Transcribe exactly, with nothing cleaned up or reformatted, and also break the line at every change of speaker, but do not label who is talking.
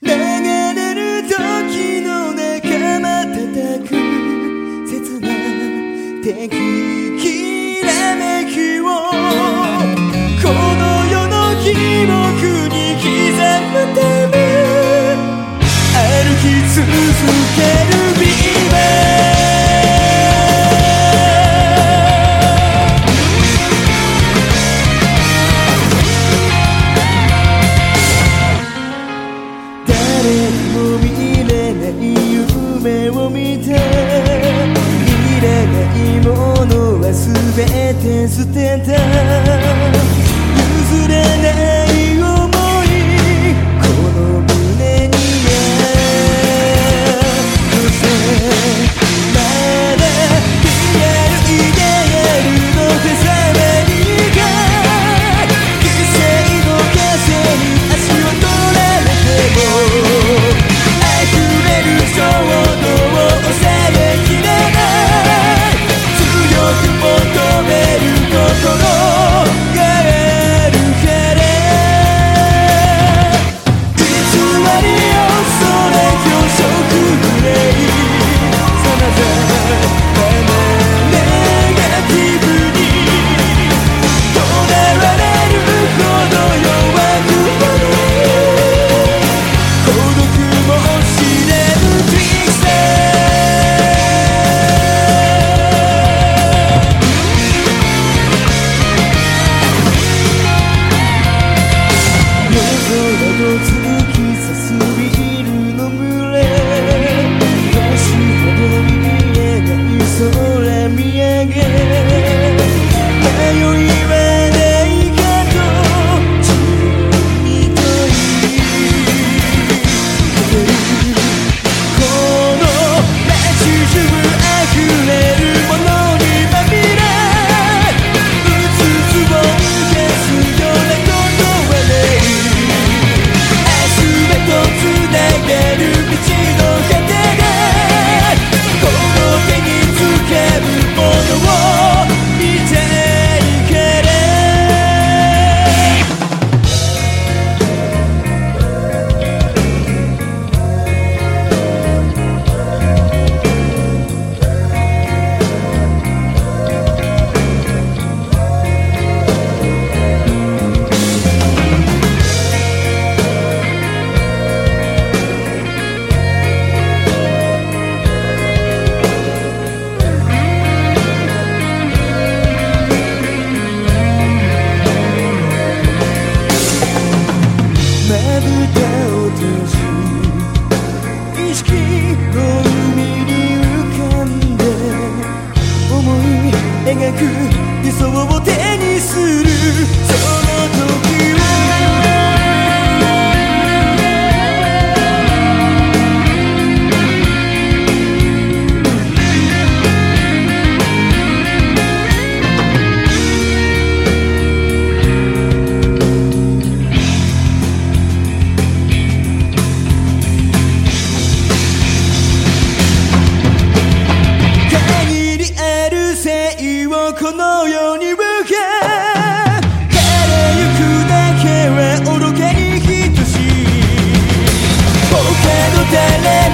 流れる時の仲間叩く切な敵きらめきをこの世の記憶に刻むため歩き続けるビーバー夢を見ていらないものはすべて捨てた譲れない想いこの胸に宿せまだリアルイデアルの手触りが犠牲の風に足を取られても溢れる衝動を抑えきれない強く求める心があるから偽りをそれ今日食れいさまざまなネガティブにとらわれるほど弱くもない孤独も知れぬトリックさ夜空と突き刺すビルの群れ星ほど見えない空見上げ迷いはないかと自分に問いこの街中溢れるものにまみれうつつを消すようなことはない明日へとつなげる道の果てでこの手につかむものを見たいからまぶたを閉じ意識の海に浮かんで思い描く理想を手にするその時を限りある生をこの世に受け枯れゆくだけは愚かに等しい他の誰